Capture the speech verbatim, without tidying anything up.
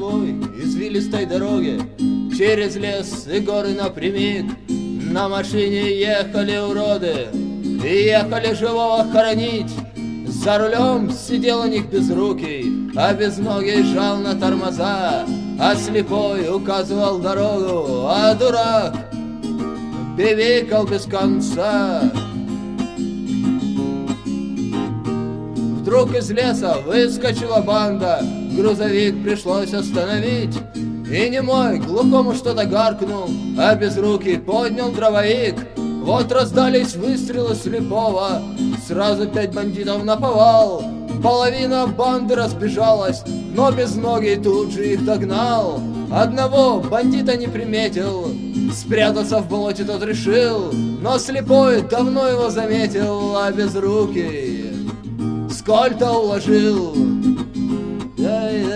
кривой, извилистой дороге, через лес и горы напрямик. На машине ехали уроды, и ехали живого хоронить. За рулем сидел у них безрукий, а безногий жал на тормоза, а слепой указывал дорогу, а дурак бибикал без конца. Вдруг из леса выскочила банда, грузовик пришлось остановить. И немой глухому что-то гаркнул, а безрукий поднял дробовик. Вот раздались выстрелы слепого, сразу пять бандитов наповал. Половина банды разбежалась, но безногий тут же их догнал. Одного бандита не приметил, спрятаться в болоте тот решил, но слепой давно его заметил, а безрукий сколько уложил.